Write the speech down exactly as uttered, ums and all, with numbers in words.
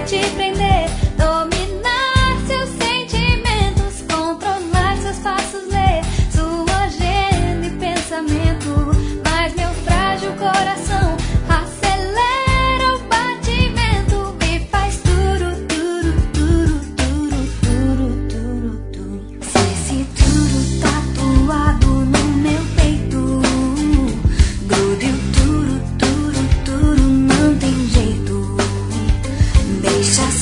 te prender, dominar seus sentimentos, controlar seus passos, ler sua agenda e pensamento. Mas meu frágil coração acelera o batimento, me faz turu, turu, turu, turu, turu, turu, turu. Se esse turu tatuado no meu peito, grude o turu, turu, turu, não tem jeito. Deixa